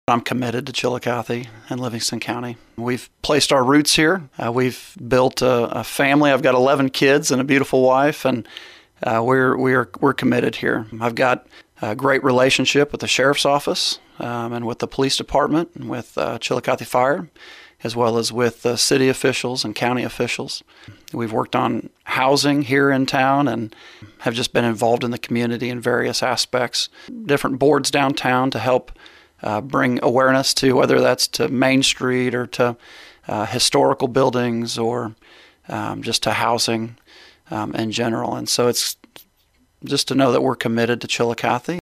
I'm committed to Chillicothe and Livingston County. We've placed our roots here. We've built a family. I've got 11 kids and a beautiful wife, and we're committed here. I've got a great relationship with the sheriff's office and with the police department and with Chillicothe Fire, as well as with city officials and county officials. We've worked on housing here in town and have just been involved in the community in various aspects. Different boards downtown to help bring awareness to, whether that's to Main Street or to historical buildings or just to housing in general. And so it's just to know that we're committed to Chillicothe.